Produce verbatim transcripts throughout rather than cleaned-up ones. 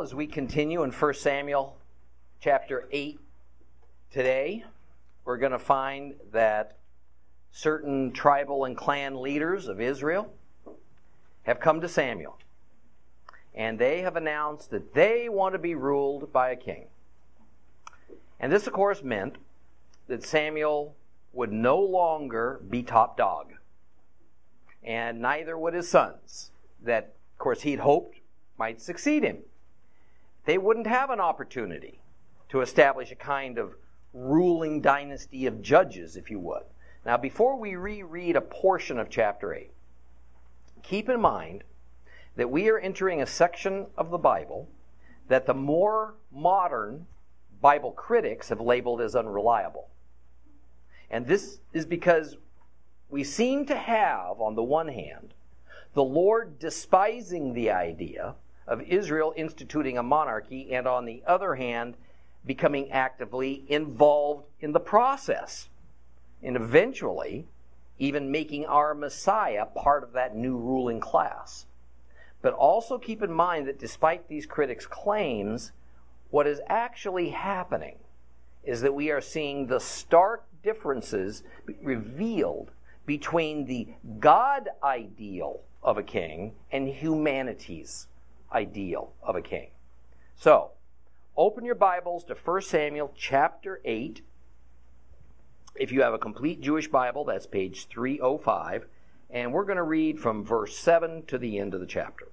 Well, as we continue in First Samuel chapter eight today, we're going to find that certain tribal and clan leaders of Israel have come to Samuel. And they have announced that they want to be ruled by a king. And this, of course, meant that Samuel would no longer be top dog. And neither would his sons, that, of course, he'd hoped might succeed him. They wouldn't have an opportunity to establish a kind of ruling dynasty of judges, if you would. Now, before we reread a portion of chapter eight, keep in mind that we are entering a section of the Bible that the more modern Bible critics have labeled as unreliable. And this is because we seem to have, on the one hand, the Lord despising the idea of Israel instituting a monarchy, and on the other hand, becoming actively involved in the process, and eventually even making our Messiah part of that new ruling class. But also keep in mind that despite these critics' claims, what is actually happening is that we are seeing the stark differences revealed between the God ideal of a king and humanity's ideal of a king. So, open your Bibles to First Samuel chapter eight. If you have a complete Jewish Bible, that's page three oh five. And we're going to read from verse seven to the end of the chapter.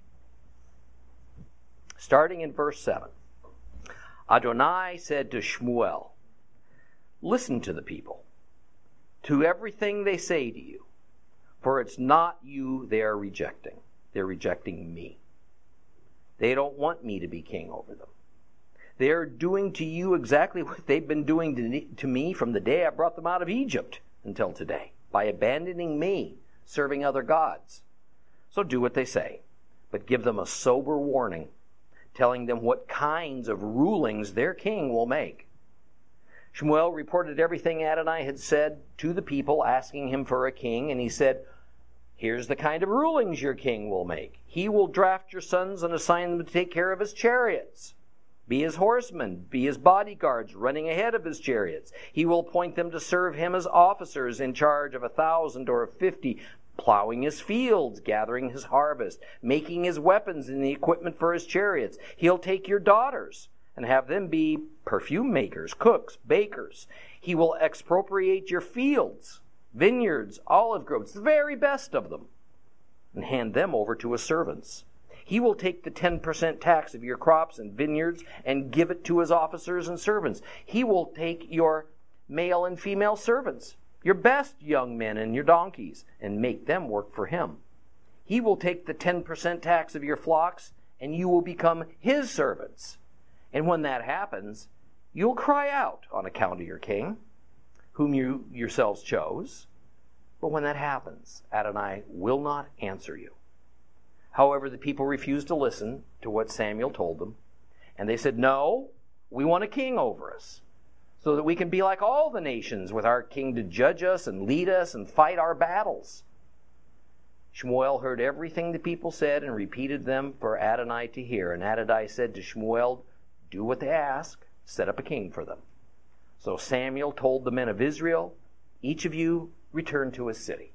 Starting in verse seven. Adonai said to Shmuel, "Listen to the people, to everything they say to you, for it's not you they are rejecting. They're rejecting me. They don't want me to be king over them. They are doing to you exactly what they've been doing to, to me from the day I brought them out of Egypt until today, by abandoning me, serving other gods. So do what they say, but give them a sober warning, telling them what kinds of rulings their king will make." Shmuel reported everything Adonai had said to the people, asking him for a king, and he said, "Here's the kind of rulings your king will make. He will draft your sons and assign them to take care of his chariots, be his horsemen, be his bodyguards running ahead of his chariots. He will appoint them to serve him as officers in charge of a thousand or of fifty, plowing his fields, gathering his harvest, making his weapons and the equipment for his chariots. He'll take your daughters and have them be perfume makers, cooks, bakers. He will expropriate your fields, vineyards, olive groves, the very best of them, and hand them over to his servants. He will take the ten percent tax of your crops and vineyards and give it to his officers and servants. He will take your male and female servants, your best young men and your donkeys, and make them work for him. He will take the ten percent tax of your flocks, and you will become his servants. And when that happens, you'll cry out on account of your king, whom you yourselves chose. But when that happens, Adonai will not answer you." However, the people refused to listen to what Samuel told them. And they said, "No, we want a king over us, so that we can be like all the nations, with our king to judge us and lead us and fight our battles." Shmuel heard everything the people said and repeated them for Adonai to hear. And Adonai said to Shmuel, "Do what they ask, set up a king for them." So Samuel told the men of Israel, "Each of you return to his city."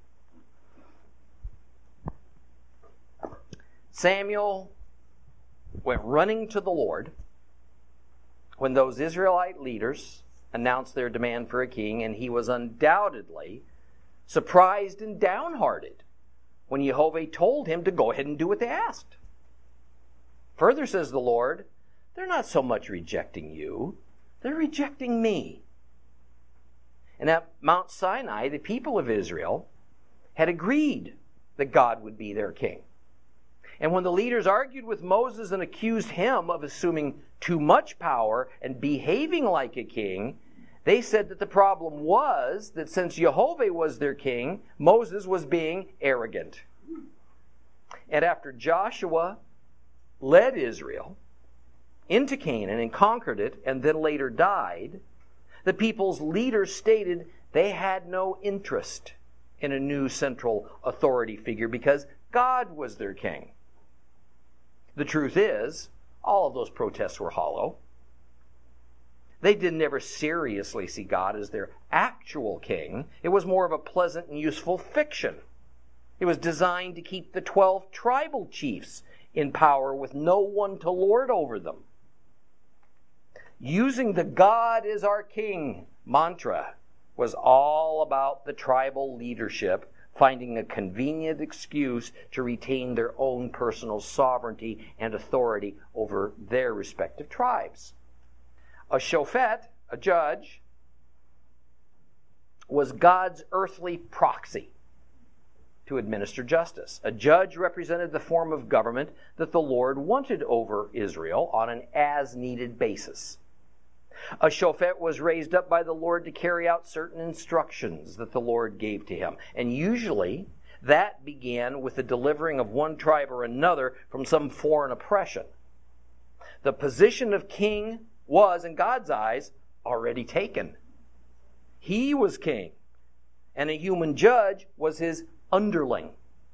Samuel went running to the Lord when those Israelite leaders announced their demand for a king, and he was undoubtedly surprised and downhearted when Jehovah told him to go ahead and do what they asked. Further, says the Lord, "They're not so much rejecting you, they're rejecting me." And at Mount Sinai, the people of Israel had agreed that God would be their king. And when the leaders argued with Moses and accused him of assuming too much power and behaving like a king, they said that the problem was that since Jehovah was their king, Moses was being arrogant. And after Joshua led Israel into Canaan and conquered it, and then later died, the people's leaders stated they had no interest in a new central authority figure because God was their king. The truth is, all of those protests were hollow. They didn't ever seriously see God as their actual king. It was more of a pleasant and useful fiction. It was designed to keep the twelve tribal chiefs in power with no one to lord over them. Using the God is our king mantra was all about the tribal leadership finding a convenient excuse to retain their own personal sovereignty and authority over their respective tribes. A shofet, a judge, was God's earthly proxy to administer justice. A judge represented the form of government that the Lord wanted over Israel on an as-needed basis. A shofet was raised up by the Lord to carry out certain instructions that the Lord gave to him. And usually that began with the delivering of one tribe or another from some foreign oppression. The position of king was, in God's eyes, already taken. He was king, and a human judge was his underling.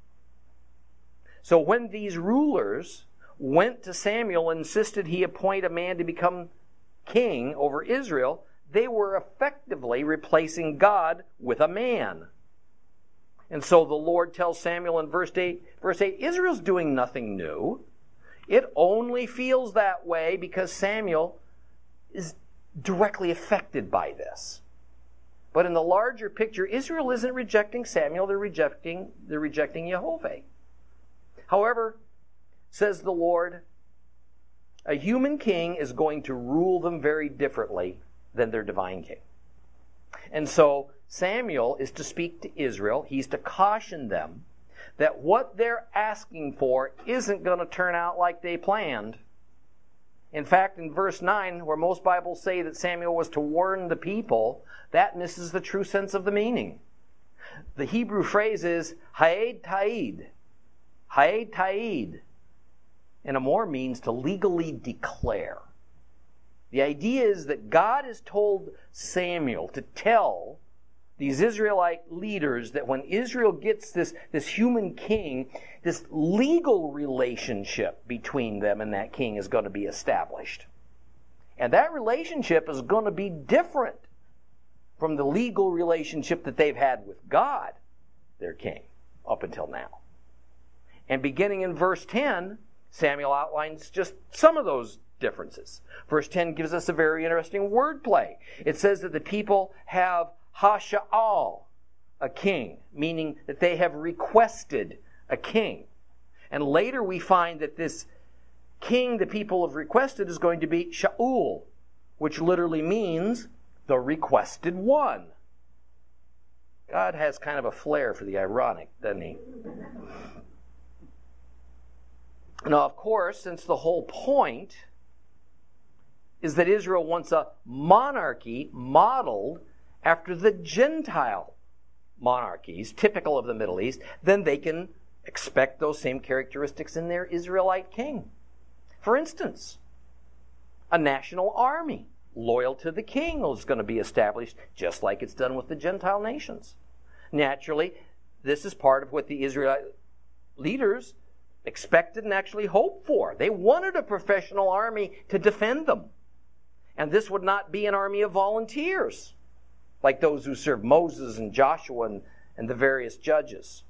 So when these rulers went to Samuel and insisted he appoint a man to become king over Israel, they were effectively replacing God with a man. And so the Lord tells Samuel in verse eight, verse eight, Israel's doing nothing new. It only feels that way because Samuel is directly affected by this. But in the larger picture, Israel isn't rejecting Samuel, they're rejecting, they're rejecting Jehovah. However, says the Lord, a human king is going to rule them very differently than their divine king. And so Samuel is to speak to Israel. He's to caution them that what they're asking for isn't going to turn out like they planned. In fact, in verse nine, where most Bibles say that Samuel was to warn the people, that misses the true sense of the meaning. The Hebrew phrase is Ha'ed Ta'id. Ha'ed Ta'id. And amor means to legally declare. The idea is that God has told Samuel to tell these Israelite leaders that when Israel gets this, this human king, this legal relationship between them and that king is going to be established. And that relationship is going to be different from the legal relationship that they've had with God, their king, up until now. And beginning in verse ten, Samuel outlines just some of those differences. Verse ten gives us a very interesting wordplay. It says that the people have Hasha'al, a king, meaning that they have requested a king. And later we find that this king the people have requested is going to be Shaul, which literally means the requested one. God has kind of a flair for the ironic, doesn't he? Now, of course, since the whole point is that Israel wants a monarchy modeled after the Gentile monarchies, typical of the Middle East, then they can expect those same characteristics in their Israelite king. For instance, a national army loyal to the king is going to be established just like it's done with the Gentile nations. Naturally, this is part of what the Israelite leaders expected and actually hoped for. They wanted a professional army to defend them. And this would not be an army of volunteers, like those who served Moses and Joshua and, and the various judges.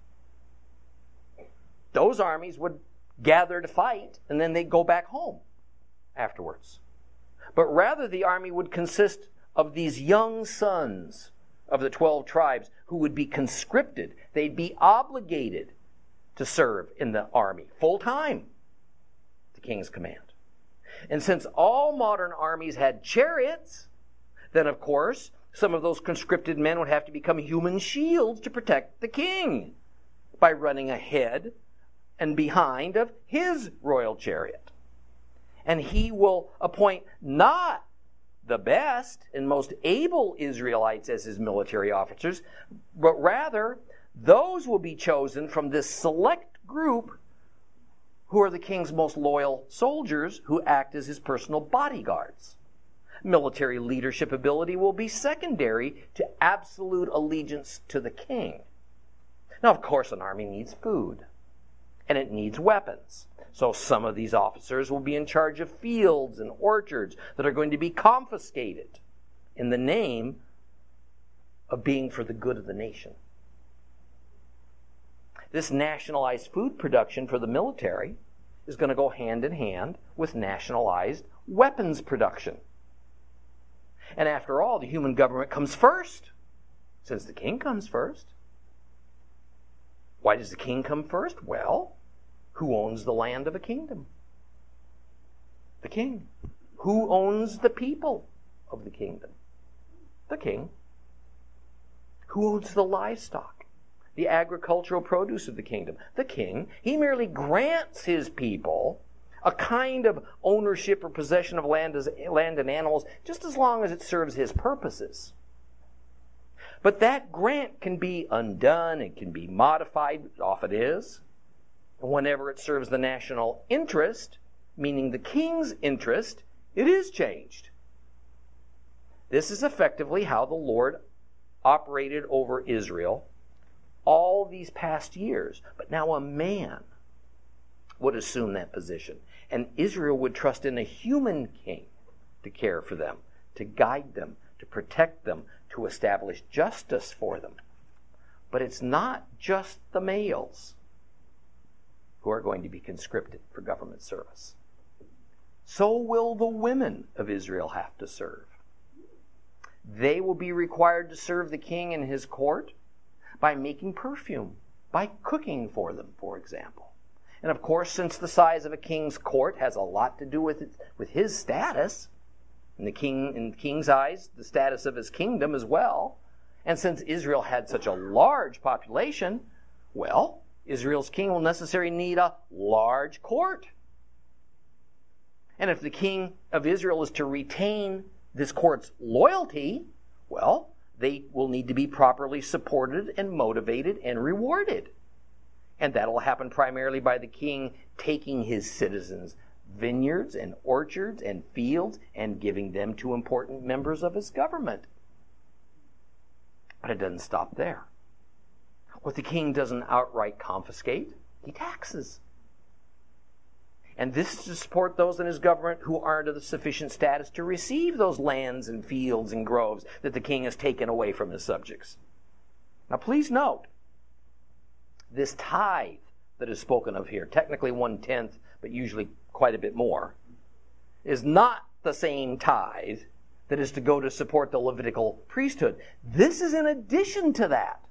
Those armies would gather to fight, and then they'd go back home afterwards. But rather, the army would consist of these young sons of the twelve tribes who would be conscripted. They'd be obligated to serve in the army full time, the king's command. And since all modern armies had chariots, then of course some of those conscripted men would have to become human shields to protect the king by running ahead and behind of his royal chariot. And he will appoint not the best and most able Israelites as his military officers, but rather those will be chosen from this select group who are the king's most loyal soldiers who act as his personal bodyguards. Military leadership ability will be secondary to absolute allegiance to the king. Now, of course, an army needs food. and it needs weapons. So some of these officers will be in charge of fields and orchards that are going to be confiscated in the name of being for the good of the nation. This nationalized food production for the military is going to go hand in hand with nationalized weapons production. And after all, the human government comes first, since the king comes first. Why does the king come first? Well, who owns the land of a kingdom? The king. Who owns the people of the kingdom? The king. Who owns the livestock, the agricultural produce of the kingdom? The king. He merely grants his people a kind of ownership or possession of land, as, land and animals, just as long as it serves his purposes. But that grant can be undone, it can be modified, it often is, whenever it serves the national interest, meaning the king's interest, it is changed. This is effectively how the Lord operated over Israel all these past years. But now a man would assume that position, and Israel would trust in a human king to care for them, to guide them, to protect them, to establish justice for them. But it's not just the males who are going to be conscripted for government service. So will the women of Israel have to serve. They will be required to serve the king in his court by making perfume, by cooking for them, for example. And of course, since the size of a king's court has a lot to do with it, with his status, in the king, in the king's eyes, the status of his kingdom as well, and since Israel had such a large population, well, Israel's king will necessarily need a large court. And if the king of Israel is to retain this court's loyalty, well, they will need to be properly supported and motivated and rewarded. And that'll happen primarily by the king taking his citizens vineyards and orchards and fields and giving them to important members of his government. But it doesn't stop there. What the king doesn't outright confiscate, he taxes. And this is to support those in his government who aren't of the sufficient status to receive those lands and fields and groves that the king has taken away from his subjects. Now please note, this tithe that is spoken of here, technically one-tenth, but usually quite a bit more, is not the same tithe that is to go to support the Levitical priesthood. This is in addition to that.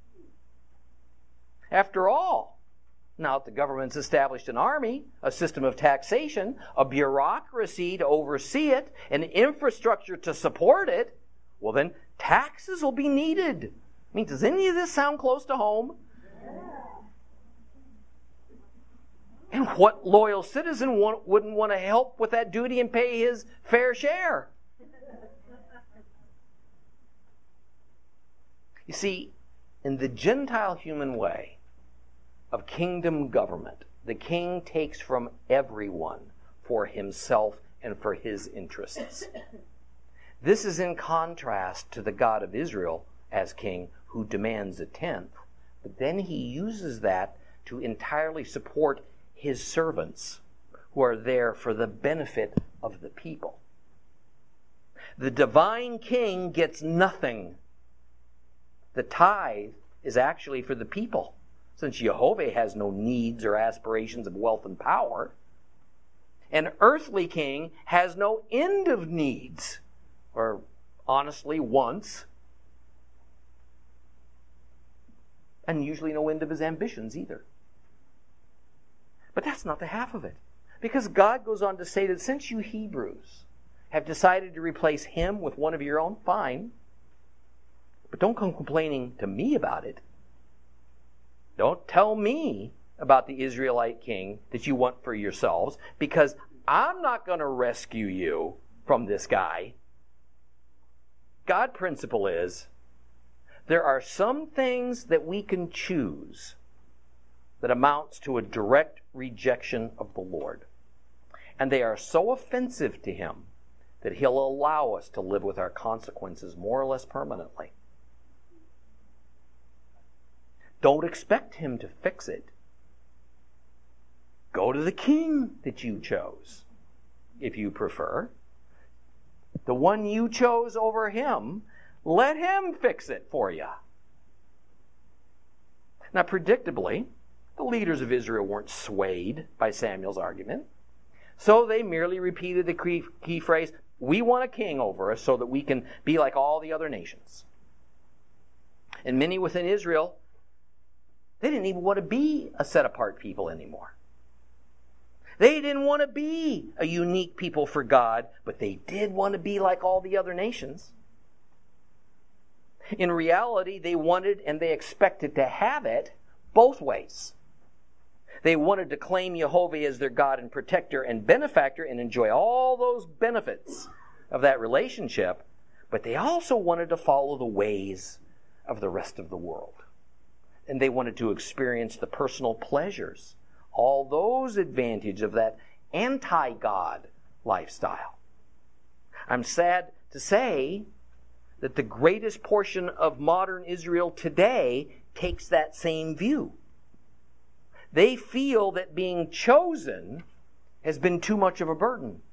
After all, now that the government's established an army, a system of taxation, a bureaucracy to oversee it, an infrastructure to support it, well then taxes will be needed. I mean, does any of this sound close to home? And what loyal citizen wouldn't want to help with that duty and pay his fair share? You see, in the Gentile human way of kingdom government, the king takes from everyone for himself and for his interests. This is in contrast to the God of Israel as king, who demands a tenth, but then he uses that to entirely support his servants who are there for the benefit of the people. The divine king gets nothing. The tithe is actually for the people, since Jehovah has no needs or aspirations of wealth and power. An earthly king has no end of needs, or honestly, wants, and usually no end of his ambitions either. But that's not the half of it. Because God goes on to say that since you Hebrews have decided to replace him with one of your own, fine. But don't come complaining to me about it. Don't tell me about the Israelite king that you want for yourselves, because I'm not going to rescue you from this guy. God's principle is, there are some things that we can choose that amounts to a direct rejection of the Lord. And they are so offensive to him that he'll allow us to live with our consequences more or less permanently. Don't expect him to fix it. Go to the king that you chose, if you prefer. The one you chose over him, let him fix it for you. Now, predictably, the leaders of Israel weren't swayed by Samuel's argument. So they merely repeated the key, key phrase, we want a king over us so that we can be like all the other nations. And many within Israel, they didn't even want to be a set-apart people anymore. They didn't want to be a unique people for God, but they did want to be like all the other nations. In reality, they wanted and they expected to have it both ways. They wanted to claim Jehovah as their God and protector and benefactor and enjoy all those benefits of that relationship, but they also wanted to follow the ways of the rest of the world. And they wanted to experience the personal pleasures, all those advantages of that anti-God lifestyle. I'm sad to say that the greatest portion of modern Israel today takes that same view. They feel that being chosen has been too much of a burden.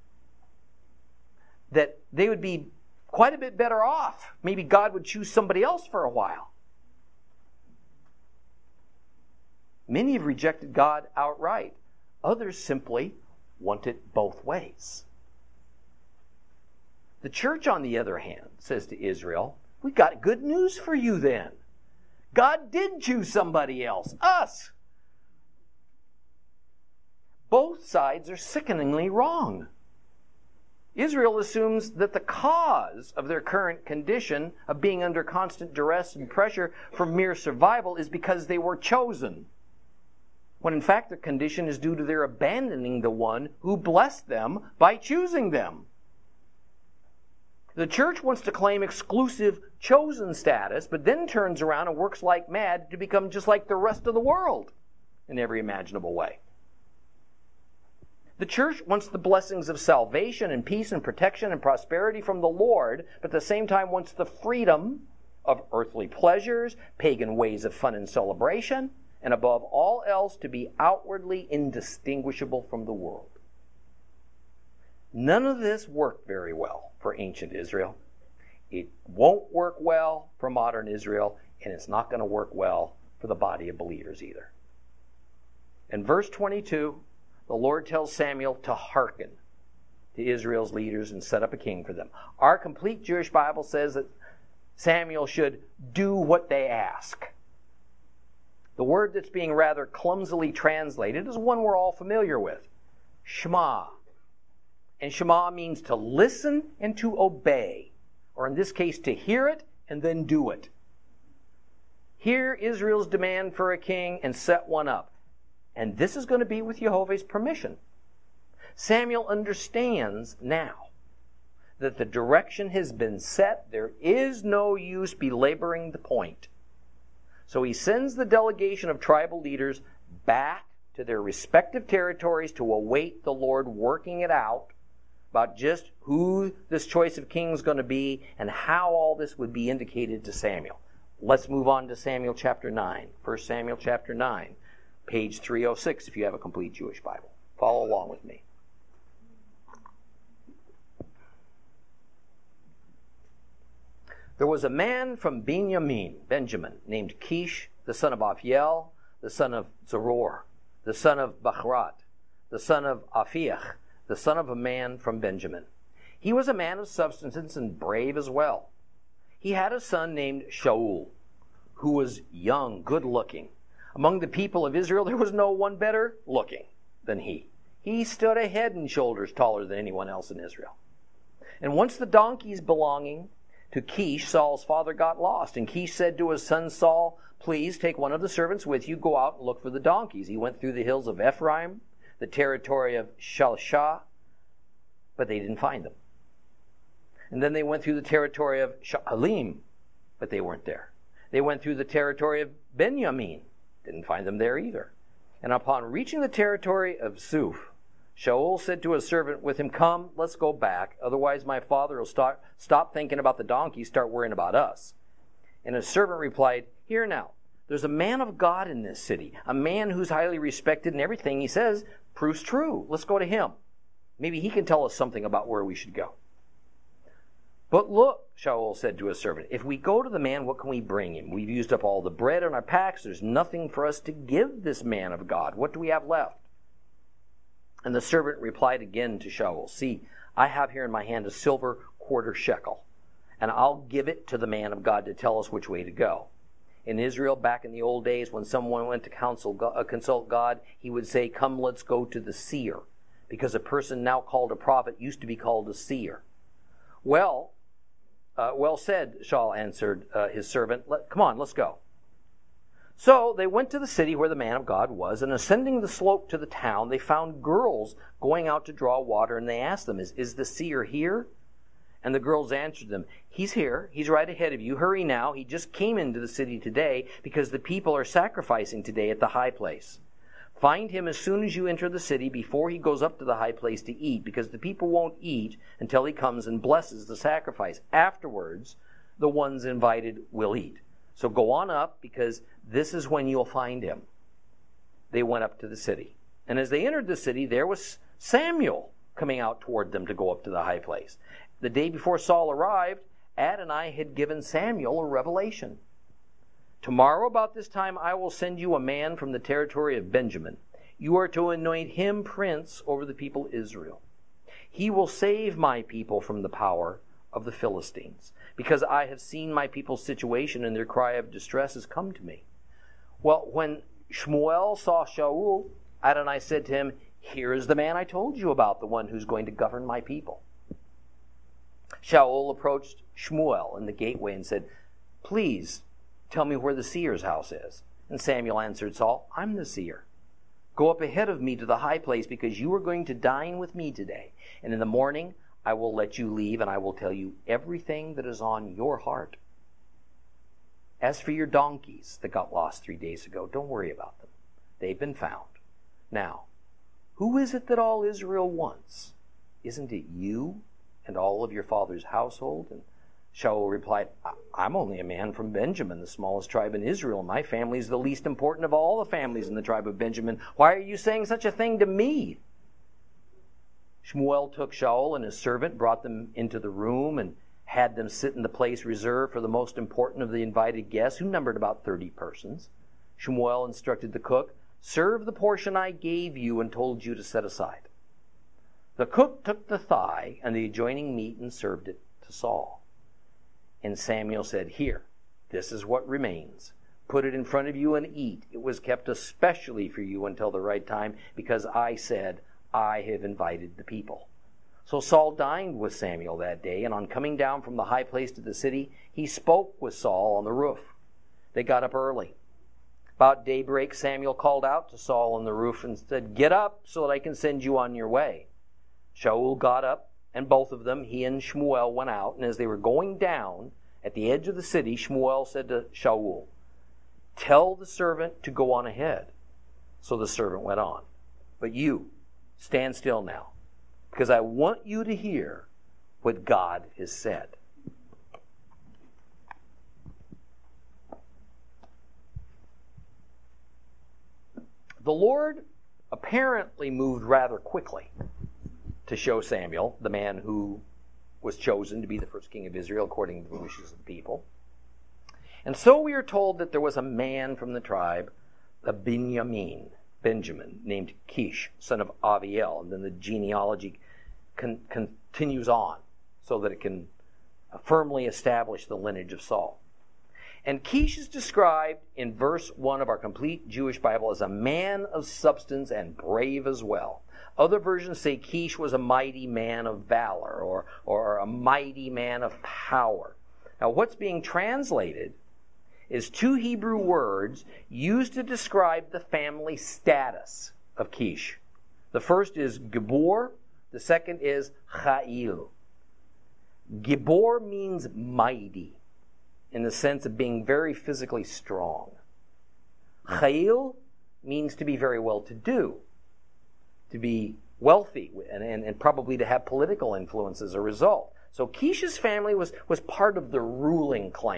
That they would be quite a bit better off. Maybe God would choose somebody else for a while. Many have rejected God outright. Others simply want it both ways. The church, on the other hand, says to Israel, we've got good news for you then. God did choose somebody else, us. Both sides are sickeningly wrong. Israel assumes that the cause of their current condition of being under constant duress and pressure for mere survival is because they were chosen, when in fact their condition is due to their abandoning the one who blessed them by choosing them. The church wants to claim exclusive chosen status, but then turns around and works like mad to become just like the rest of the world in every imaginable way. The church wants the blessings of salvation and peace and protection and prosperity from the Lord, but at the same time wants the freedom of earthly pleasures, pagan ways of fun and celebration, and above all else to be outwardly indistinguishable from the world. None of this worked very well for ancient Israel. It won't work well for modern Israel, and it's not going to work well for the body of believers either. In verse twenty-two, the Lord tells Samuel to hearken to Israel's leaders and set up a king for them. Our complete Jewish Bible says that Samuel should do what they ask. The word that's being rather clumsily translated is one we're all familiar with, Shema. And Shema means to listen and to obey, or in this case, to hear it and then do it. Hear Israel's demand for a king and set one up. And this is going to be with Jehovah's permission. Samuel understands now that the direction has been set. There is no use belaboring the point. So he sends the delegation of tribal leaders back to their respective territories to await the Lord working it out about just who this choice of king is going to be and how all this would be indicated to Samuel. Let's move on to Samuel chapter nine. First Samuel chapter nine. Page three oh six if you have a complete Jewish Bible. Follow along with me. There was a man from Benjamin, Benjamin, named Kish, the son of Aphiel, the son of Zeror, the son of Bachrat, the son of Aphiach, the son of a man from Benjamin. He was a man of substance and brave as well. He had a son named Shaul, who was young, good-looking. Among the people of Israel, there was no one better looking than he. He stood a head and shoulders taller than anyone else in Israel. And once the donkeys belonging to Kish, Saul's father, got lost, and Kish said to his son Saul, please take one of the servants with you, go out and look for the donkeys. He went through the hills of Ephraim, the territory of Shalshah, but they didn't find them. And then they went through the territory of Sha'alim, but they weren't there. They went through the territory of Benjamin. Didn't find them there either. And upon reaching the territory of Zuph, Shaul said to his servant with him, come, let's go back. Otherwise my father will start, stop thinking about the donkeys, start worrying about us. And his servant replied, here now, there's a man of God in this city, a man who's highly respected, and everything he says proves true. Let's go to him. Maybe he can tell us something about where we should go. But look, Shaul said to his servant, if we go to the man, what can we bring him? We've used up all the bread in our packs. There's nothing for us to give this man of God. What do we have left? And the servant replied again to Shaul, see, I have here in my hand a silver quarter shekel, and I'll give it to the man of God to tell us which way to go. In Israel, back in the old days, when someone went to counsel, uh, consult God, he would say, come, let's go to the seer, because a person now called a prophet used to be called a seer. Well, uh, well said, Shaul answered uh, his servant. Let, come on, let's go. So they went to the city where the man of God was, and ascending the slope to the town, they found girls going out to draw water, and they asked them, is, is the seer here? And the girls answered them, he's here. He's right ahead of you. Hurry now. He just came into the city today because the people are sacrificing today at the high place. Find him as soon as you enter the city before he goes up to the high place to eat, because the people won't eat until he comes and blesses the sacrifice. Afterwards, the ones invited will eat. So go on up, because this is when you'll find him. They went up to the city. And as they entered the city, there was Samuel coming out toward them to go up to the high place. The day before Saul arrived, Adonai had given Samuel a revelation. Tomorrow about this time I will send you a man from the territory of Benjamin. You are to anoint him prince over the people Israel. He will save my people from the power of the Philistines, because I have seen my people's situation, and their cry of distress has come to me. Well, when Shmuel saw Shaul, Adonai said to him, here is the man I told you about, the one who's going to govern my people. Shaul approached Shmuel in the gateway and said, please tell me where the seer's house is. And Samuel answered Saul, I'm the seer. Go up ahead of me to the high place, because you are going to dine with me today. And in the morning I will let you leave, and I will tell you everything that is on your heart. As for your donkeys that got lost three days ago, don't worry about them. They've been found. Now, who is it that all Israel wants? Isn't it you and all of your father's household? And Shaul replied, I'm only a man from Benjamin, the smallest tribe in Israel. My family is the least important of all the families in the tribe of Benjamin. Why are you saying such a thing to me? Shmuel took Shaul and his servant, brought them into the room, and had them sit in the place reserved for the most important of the invited guests, who numbered about thirty persons. Shmuel instructed the cook, serve the portion I gave you and told you to set aside. The cook took the thigh and the adjoining meat and served it to Saul. And Samuel said, here, this is what remains. Put it in front of you and eat. It was kept especially for you until the right time, because I said, I have invited the people. So Saul dined with Samuel that day, and on coming down from the high place to the city, he spoke with Saul on the roof. They got up early. About daybreak, Samuel called out to Saul on the roof and said, get up so that I can send you on your way. Shaul got up, and both of them, he and Shmuel, went out. And as they were going down at the edge of the city, Shmuel said to Shaul, tell the servant to go on ahead. So the servant went on. But you, stand still now, because I want you to hear what God has said. The Lord apparently moved rather quickly to show Samuel, the man who was chosen to be the first king of Israel according to the wishes of the people. And so we are told that there was a man from the tribe of Benjamin, Benjamin, named Kish, son of Aviel. And then the genealogy con- continues on so that it can firmly establish the lineage of Saul. And Kish is described in verse one of our complete Jewish Bible as a man of substance and brave as well. Other versions say Kish was a mighty man of valor, or, or a mighty man of power. Now, what's being translated is two Hebrew words used to describe the family status of Kish. The first is Gibor, the second is Cha'il. Gibor means mighty, in the sense of being very physically strong. Cha'il means to be very well-to-do, to be wealthy, and, and, and probably to have political influence as a result. So Kish's family was, was part of the ruling clan.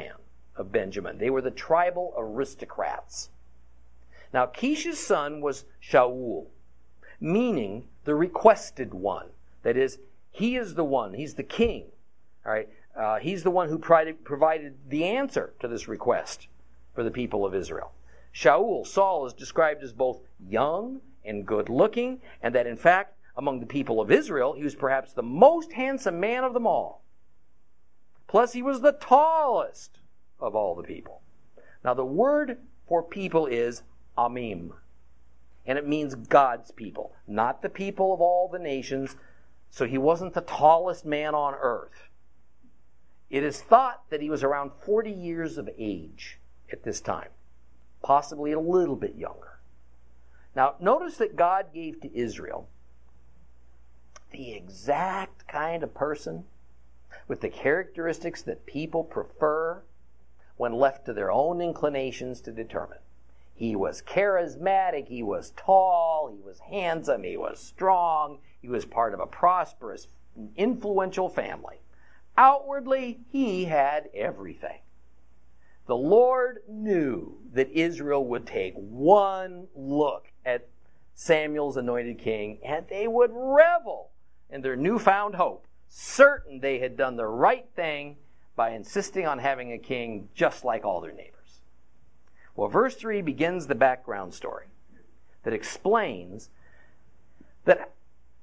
of Benjamin. They were the tribal aristocrats. Now, Kish's son was Shaul, meaning the requested one. That is, he is the one. He's the king. All right. Uh, he's the one who provided the answer to this request for the people of Israel. Shaul, Saul, is described as both young and good-looking, and that in fact, among the people of Israel, he was perhaps the most handsome man of them all. Plus, he was the tallest of all the people. Now, the word for people is Amim, and it means God's people, not the people of all the nations. So he wasn't the tallest man on earth. It is thought that he was around forty years of age at this time, possibly a little bit younger. Now, notice that God gave to Israel the exact kind of person with the characteristics that people prefer when left to their own inclinations to determine. He was charismatic, he was tall, he was handsome, he was strong, he was part of a prosperous, influential family. Outwardly, he had everything. The Lord knew that Israel would take one look at Samuel's anointed king, and they would revel in their newfound hope, certain they had done the right thing by insisting on having a king just like all their neighbors. Well, verse three begins the background story that explains that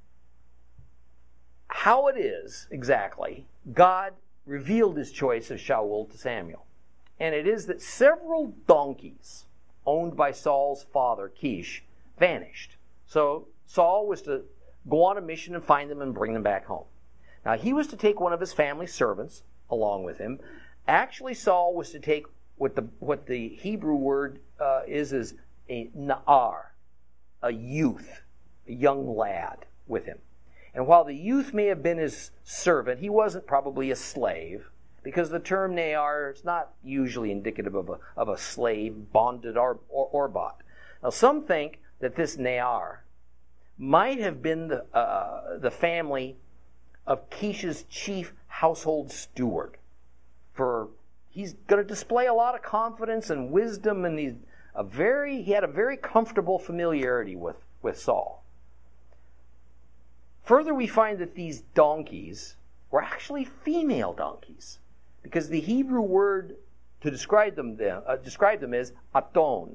how it is exactly God revealed his choice of Shaul to Samuel. And it is that several donkeys owned by Saul's father, Kish, vanished. So Saul was to go on a mission and find them and bring them back home. Now, he was to take one of his family servants along with him. Actually, Saul was to take what the what the Hebrew word uh, is is a na'ar, a youth, a young lad with him. And while the youth may have been his servant, he wasn't probably a slave, because the term na'ar is not usually indicative of a, of a slave, bonded or, or, or bought. Now, some think that this na'ar might have been the, uh, the family of Kish's chief household steward. For he's going to display a lot of confidence and wisdom, and he's a very he had a very comfortable familiarity with, with Saul. Further, we find that these donkeys were actually female donkeys, because the Hebrew word to describe them, uh, describe them is aton.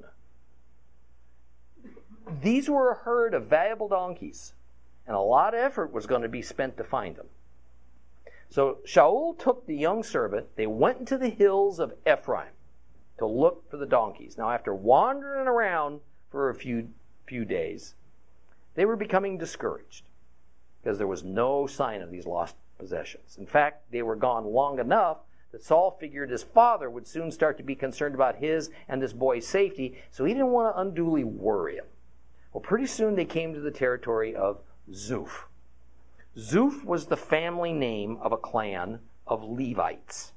These were a herd of valuable donkeys, and a lot of effort was going to be spent to find them. So Shaul took the young servant. They went into the hills of Ephraim to look for the donkeys. Now, after wandering around for a few, few days, they were becoming discouraged because there was no sign of these lost possessions. In fact, they were gone long enough that Saul figured his father would soon start to be concerned about his and this boy's safety, so he didn't want to unduly worry him. Well, pretty soon they came to the territory of Zuph. Zuph was the family name of a clan of Levites,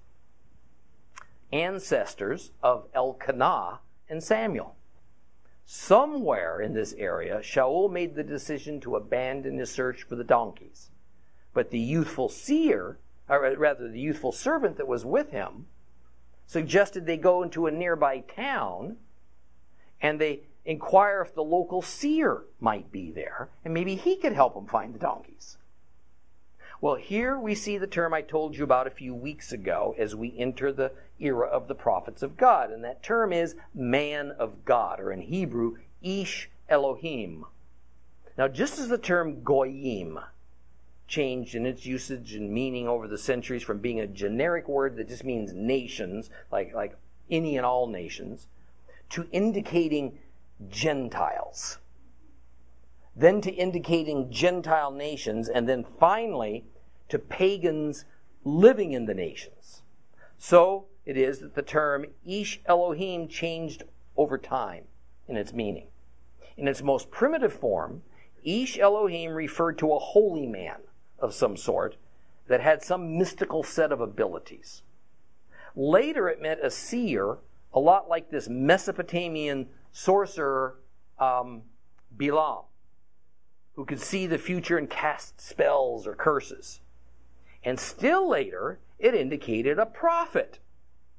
ancestors of Elkanah and Samuel. Somewhere in this area, Shaul made the decision to abandon his search for the donkeys. But the youthful seer, or rather the youthful servant that was with him, suggested they go into a nearby town and they inquire if the local seer might be there, and maybe he could help them find the donkeys. Well, here we see the term I told you about a few weeks ago as we enter the era of the prophets of God, and that term is man of God, or in Hebrew, Ish Elohim. Now, just as the term goyim changed in its usage and meaning over the centuries from being a generic word that just means nations, like, like any and all nations, to indicating Gentiles, then to indicating Gentile nations, and then finally to pagans living in the nations. So it is that the term Ish Elohim changed over time in its meaning. In its most primitive form, Ish Elohim referred to a holy man of some sort that had some mystical set of abilities. Later it meant a seer, a lot like this Mesopotamian sorcerer um, Bilam, who could see the future and cast spells or curses. And still later, it indicated a prophet.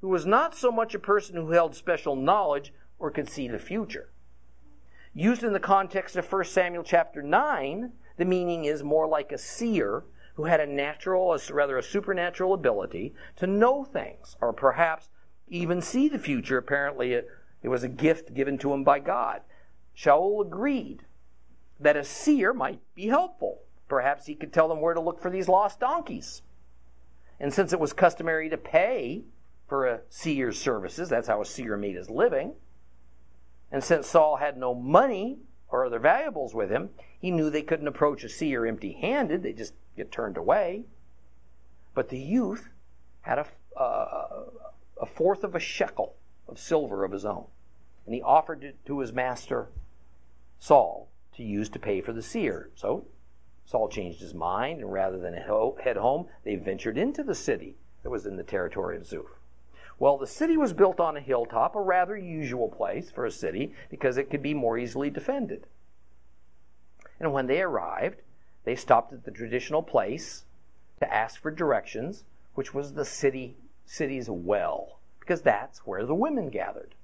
who was not so much a person who held special knowledge or could see the future. Used in the context of First Samuel chapter nine, the meaning is more like a seer who had a natural, a, rather a supernatural ability to know things, or perhaps even see the future. Apparently it, it was a gift given to him by God. Shaul agreed that a seer might be helpful. Perhaps he could tell them where to look for these lost donkeys. And since it was customary to pay for a seer's services, that's how a seer made his living, and since Saul had no money or other valuables with him, he knew they couldn't approach a seer empty-handed. They just get turned away. But the youth had a, uh, a fourth of a shekel of silver of his own, and he offered it to his master Saul to use to pay for the seer. So Saul changed his mind, and rather than head home, they ventured into the city that was in the territory of Zuph. Well, the city was built on a hilltop, a rather usual place for a city because it could be more easily defended. And when they arrived, they stopped at the traditional place to ask for directions, which was the city city's well, because that's where the women gathered.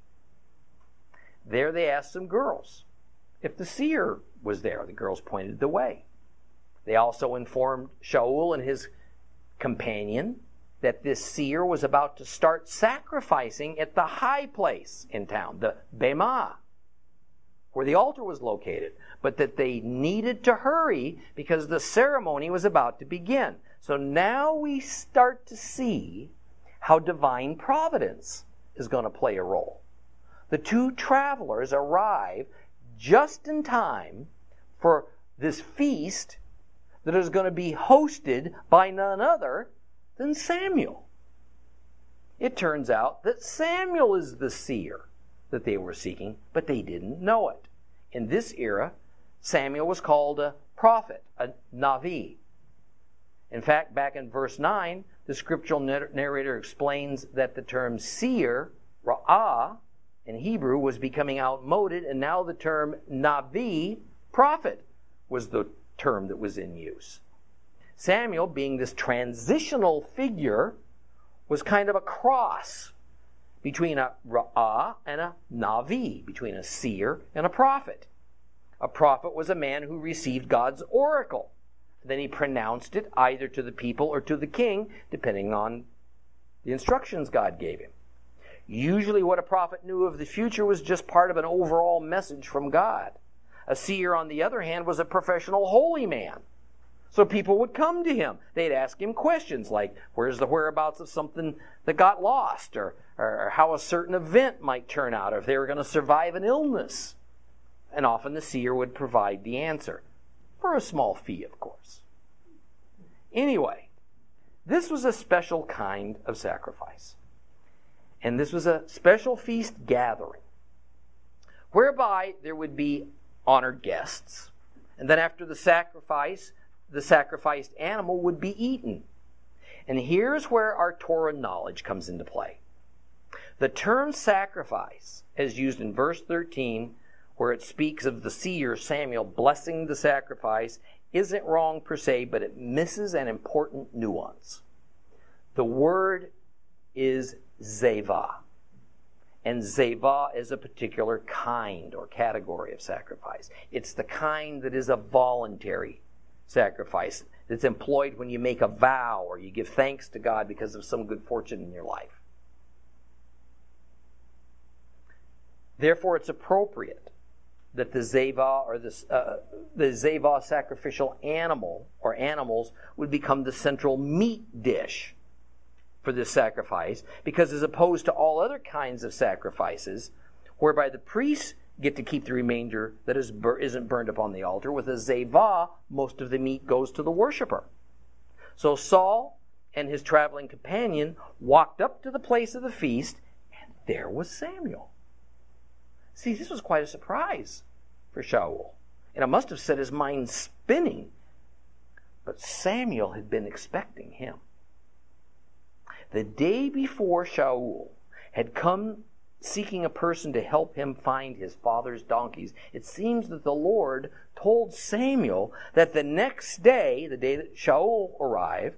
There they asked some girls if the seer was there. The girls pointed the way. They also informed Shaul and his companion that this seer was about to start sacrificing at the high place in town, the Bema, where the altar was located, but that they needed to hurry because the ceremony was about to begin. So now we start to see how divine providence is going to play a role. The two travelers arrive just in time for this feast that is going to be hosted by none other than Samuel. It turns out that Samuel is the seer that they were seeking, but they didn't know it. In this era, Samuel was called a prophet, a Navi. In fact, back in verse nine, the scriptural narrator explains that the term seer, ra'ah, in Hebrew was becoming outmoded, and now the term Navi, prophet, was the term that was in use. Samuel, being this transitional figure, was kind of a cross between a ra'ah and a navi, between a seer and a prophet. A prophet was a man who received God's oracle. Then he pronounced it either to the people or to the king, depending on the instructions God gave him. Usually what a prophet knew of the future was just part of an overall message from God. A seer, on the other hand, was a professional holy man. So people would come to him. They'd ask him questions like, where's the whereabouts of something that got lost? Or, or, or how a certain event might turn out, or if they were going to survive an illness. And often the seer would provide the answer. For a small fee, of course. Anyway, this was a special kind of sacrifice. And this was a special feast gathering, whereby there would be honored guests. And then after the sacrifice, the sacrificed animal would be eaten. And here's where our Torah knowledge comes into play. The term sacrifice, as used in verse thirteen, where it speaks of the seer Samuel blessing the sacrifice, isn't wrong per se, but it misses an important nuance. The word is zevah. And zevah is a particular kind or category of sacrifice. It's the kind that is a voluntary sacrifice that's employed when you make a vow or you give thanks to God because of some good fortune in your life. Therefore, it's appropriate that the zevah or the, uh, the zevah sacrificial animal or animals would become the central meat dish for this sacrifice, because as opposed to all other kinds of sacrifices, whereby the priests get to keep the remainder that is, isn't burned upon the altar, with a zevah, most of the meat goes to the worshiper. So Saul and his traveling companion walked up to the place of the feast, and there was Samuel. See, this was quite a surprise for Shaul, and it must have set his mind spinning. But Samuel had been expecting him. The day before, Shaul had come seeking a person to help him find his father's donkeys. It seems that the Lord told Samuel that the next day, the day that Shaul arrived,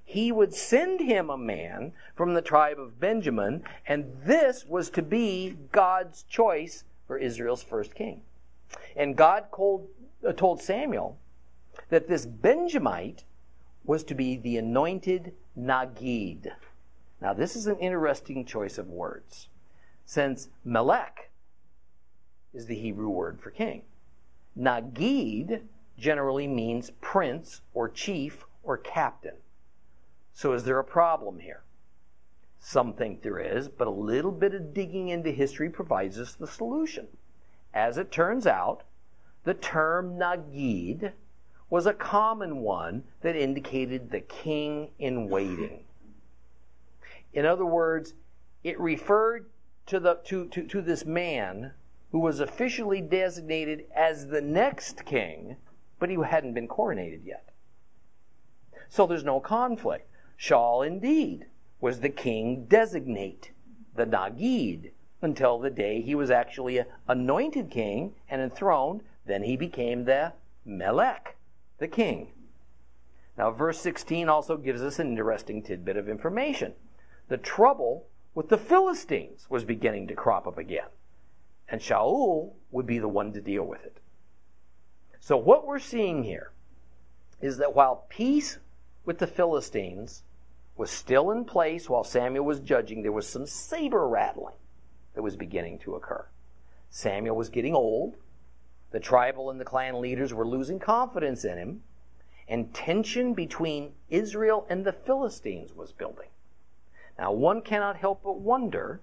he would send him a man from the tribe of Benjamin, and this was to be God's choice for Israel's first king. And God told, uh, told Samuel that this Benjamite was to be the anointed Nagid. Now, this is an interesting choice of words, since Melech is the Hebrew word for king. Nagid generally means prince or chief or captain. So is there a problem here? Some think there is, but a little bit of digging into history provides us the solution. As it turns out, the term Nagid was a common one that indicated the king in waiting. In other words, it referred to, the, to, to, to this man who was officially designated as the next king, but he hadn't been coronated yet. So there's no conflict. Shaul indeed was the king designate, the Nagid, until the day he was actually anointed king and enthroned. Then he became the Melech, the king. Now verse sixteen also gives us an interesting tidbit of information. The trouble with the Philistines was beginning to crop up again, and Shaul would be the one to deal with it. So what we're seeing here is that while peace with the Philistines was still in place while Samuel was judging, there was some saber rattling that was beginning to occur. Samuel was getting old. The tribal and the clan leaders were losing confidence in him, and tension between Israel and the Philistines was building. Now, one cannot help but wonder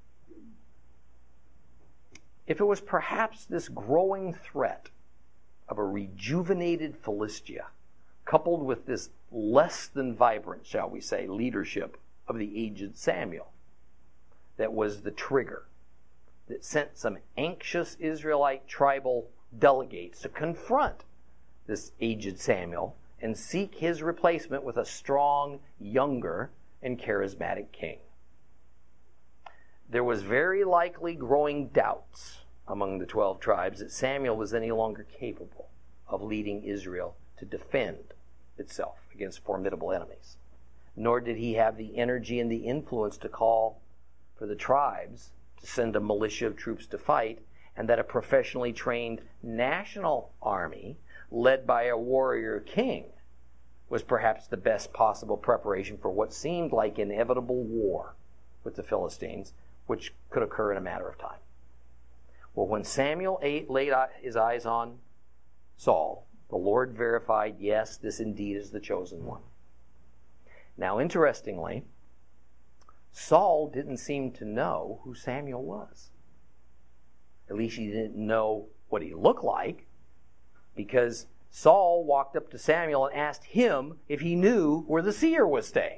if it was perhaps this growing threat of a rejuvenated Philistia, coupled with this less than vibrant, shall we say, leadership of the aged Samuel, that was the trigger that sent some anxious Israelite tribal delegates to confront this aged Samuel and seek his replacement with a strong, younger, and charismatic king. There was very likely growing doubts among the twelve tribes that Samuel was any longer capable of leading Israel to defend itself against formidable enemies. Nor did he have the energy and the influence to call for the tribes to send a militia of troops to fight, and that a professionally trained national army led by a warrior king was perhaps the best possible preparation for what seemed like inevitable war with the Philistines, which could occur in a matter of time. Well, when Samuel ate, laid his eyes on Saul, the Lord verified, yes, this indeed is the chosen one. Now, interestingly, Saul didn't seem to know who Samuel was. At least he didn't know what he looked like, because Saul walked up to Samuel and asked him if he knew where the seer was staying.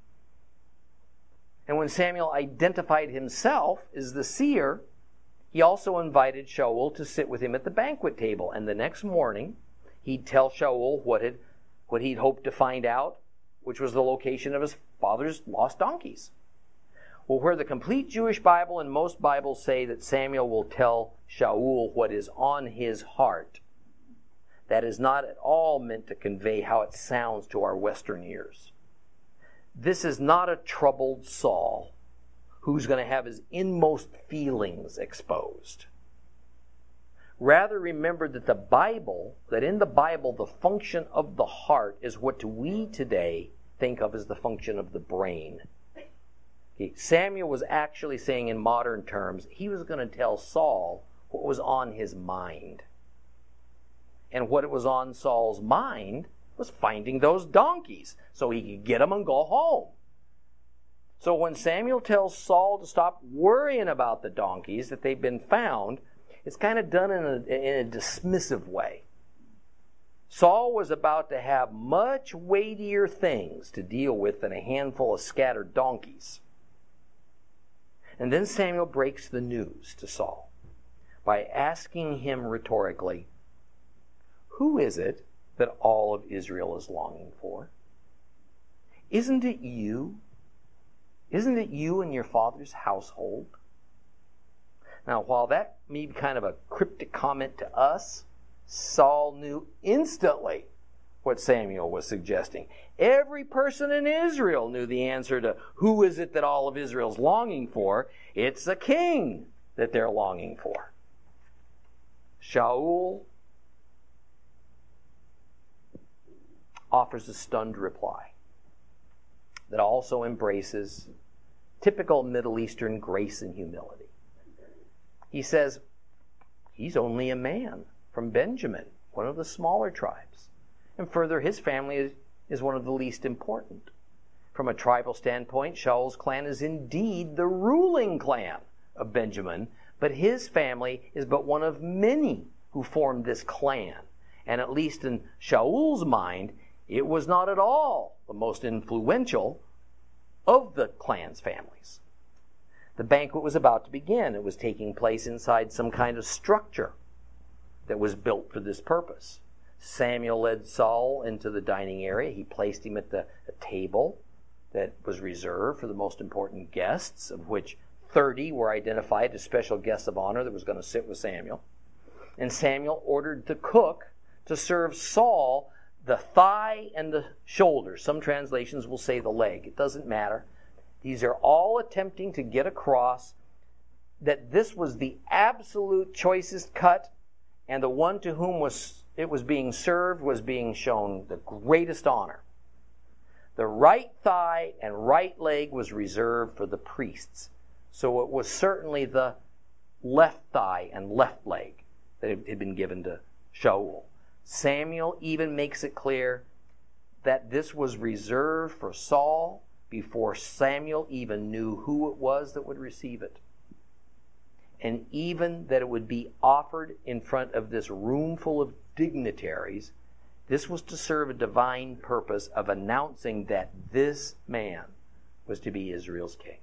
And when Samuel identified himself as the seer, he also invited Shaul to sit with him at the banquet table. And the next morning, he'd tell Shaul what, had, what he'd hoped to find out, which was the location of his father's lost donkeys. Well, where the complete Jewish Bible and most Bibles say that Samuel will tell Shaul what is on his heart, that is not at all meant to convey how it sounds to our Western ears. This is not a troubled Saul who's going to have his inmost feelings exposed. Rather, remember that the Bible, that in the Bible, the function of the heart is what we today think of as the function of the brain. Okay, Samuel was actually saying in modern terms, he was going to tell Saul what was on his mind. And what it was on Saul's mind was finding those donkeys so he could get them and go home. So when Samuel tells Saul to stop worrying about the donkeys, that they've been found, it's kind of done in a, in a dismissive way. Saul was about to have much weightier things to deal with than a handful of scattered donkeys. And then Samuel breaks the news to Saul by asking him rhetorically, "Who is it that all of Israel is longing for? Isn't it you? Isn't it you and your father's household?" Now, while that may be kind of a cryptic comment to us, Saul knew instantly what Samuel was suggesting. Every person in Israel knew the answer to who is it that all of Israel's longing for. It's a king that they're longing for. Shaul offers a stunned reply that also embraces typical Middle Eastern grace and humility. He says, he's only a man from Benjamin, one of the smaller tribes. And further, his family is, is one of the least important. From a tribal standpoint, Shaul's clan is indeed the ruling clan of Benjamin, but his family is but one of many who formed this clan. And at least in Shaul's mind, it was not at all the most influential of the clan's families. The banquet was about to begin. It was taking place inside some kind of structure that was built for this purpose. Samuel led Saul into the dining area. He placed him at the a table that was reserved for the most important guests, of which thirty were identified as special guests of honor that was going to sit with Samuel. And Samuel ordered the cook to serve Saul the thigh and the shoulder. Some translations will say the leg. It doesn't matter. These are all attempting to get across that this was the absolute choicest cut, and the one to whom was it was being served was being shown the greatest honor. The right thigh and right leg was reserved for the priests. So it was certainly the left thigh and left leg that had been given to Shaul. Samuel even makes it clear that this was reserved for Saul before Samuel even knew who it was that would receive it. And even that it would be offered in front of this room full of dignitaries, this was to serve a divine purpose of announcing that this man was to be Israel's king.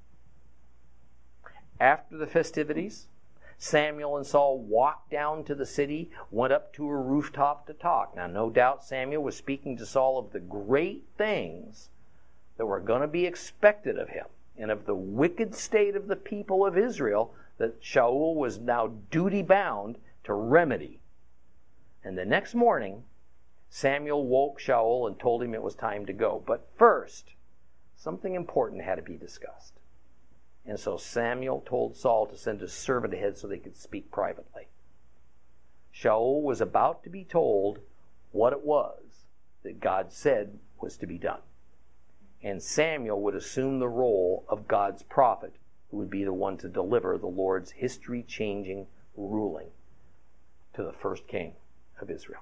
After the festivities, Samuel and Saul walked down to the city, went up to a rooftop to talk. Now, no doubt Samuel was speaking to Saul of the great things that were going to be expected of him, and of the wicked state of the people of Israel that Shaul was now duty-bound to remedy. And the next morning, Samuel woke Shaul and told him it was time to go. But first, something important had to be discussed. And so Samuel told Saul to send a servant ahead so they could speak privately. Shaul was about to be told what it was that God said was to be done. And Samuel would assume the role of God's prophet, who would be the one to deliver the Lord's history-changing ruling to the first king of Israel.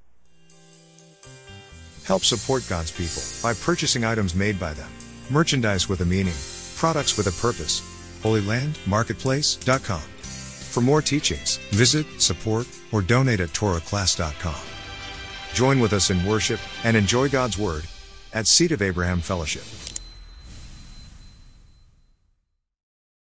Help support God's people by purchasing items made by them. Merchandise with a meaning. Products with a purpose. Holy Land Marketplace dot com. For more teachings, visit, support, or donate at Torah Class dot com. Join with us in worship and enjoy God's Word at Seed of Abraham Fellowship.